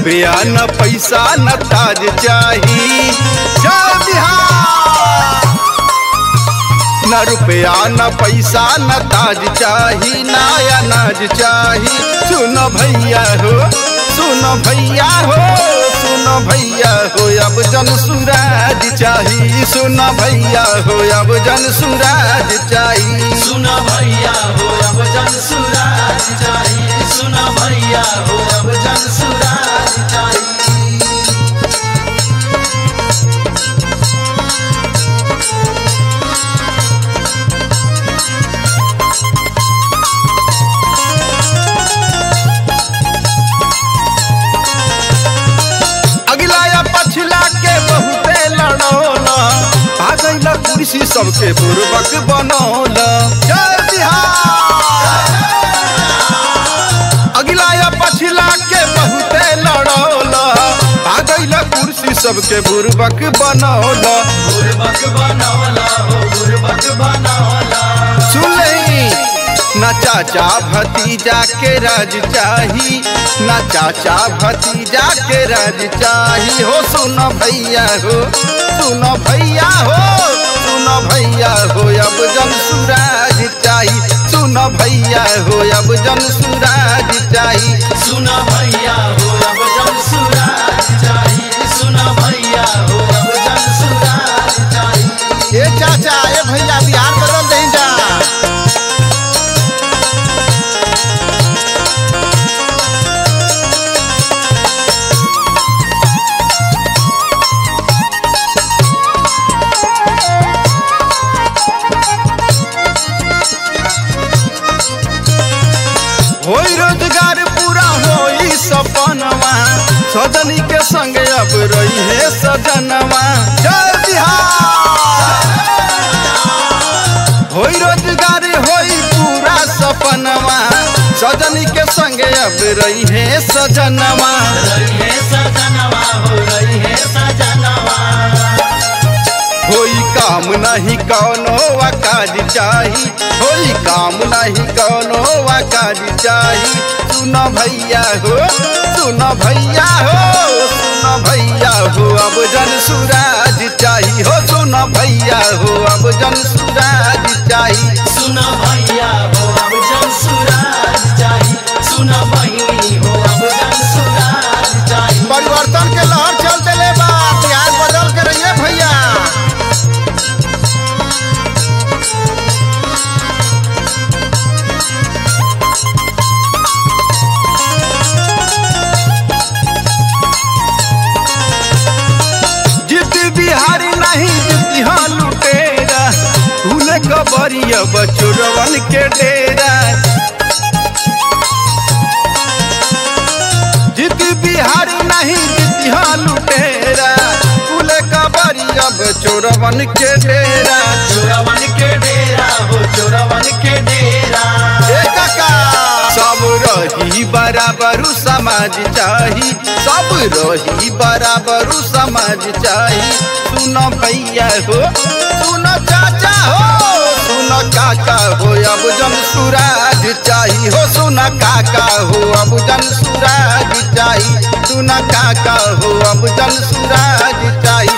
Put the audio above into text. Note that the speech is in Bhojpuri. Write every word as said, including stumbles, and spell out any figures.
रुपया न पैसा न ताज चाही, जय बिहार। न रुपया न पैसा न ताज चाही, ना अनाज चाही। सुन भैया हो, सुन भैया हो, सुन भैया हो, अब जन सुराज चाही। सुन भैया हो, अब जन सुराज चाही। सुन भैया हो, अब जन सुराज चाही। सुन भैया हो, अब जन सुराज चाही। कुर्सी सबके बुर्बक बनौल, जय बिहार। अगिला या पछिला के बहुते लड़ौल, भागैल कुर्सी सबके बुर्बक बनौल। बुर्बक बनौला हो, बुर्बक बनौला। सुन लही ना चाचा भतीजा के राज चाही, ना चाचा भतीजा के राज चाही। हो सुन भैया हो, सुन भैया हो, सुन भैया हो, अब जन सुराज चाही। सुन भैया हो, अब जन सुराज चाही। सुन भैया हो, अब जन सुराज चाही। सुन भैया हो, अब जन सुराज चाही। ए चाचा ए भैया बिहार बदल दें जा। होई रोजगार पूरा होई सपनवा, सजनी के संग अब रही है सजनवा, जय बिहार। होई रोजगार होई पूरा सपनवा, सजनी के संग अब रही है सजनवा। रही है सजनवा हो, रही है सजनवा। होई काम नहीं कौनो काज चाही, होई काम नहीं कौनो काज चाही। सुन भैया हो, सुन भैया हो, सुन भैया हो, अब जन सुराज चाही। हो सुन भैया हो, अब जन सुराज चाही। सुन भैया हो, अब जन सुराज चाही। सुन बहिनी हो, अब जन सुराज चाही। परिवर्तन के लहर चलते ले बा, बिहार बदल के रहिए भैया। बिहारी नहीं जितिहा लुटेरा, भूले कबरिया बचुरवन के डेरा। जित बिहारी नहीं जितिहा लुटेरा, भूले कबरिया बचुरवन के डेरा। चोरवन के डेरा हो, चोरवन के डेरा। ए काका सब रही बराबर समाज चाही, सब रही बराबर समाज चाही। सुन भैया हो, सुन चाचा हो, सुन काका हो, अब जन सुराज चाही। हो सुन काका हो, अब जन सुराज चाही। सुन काका हो, अब जन सुराज चाही।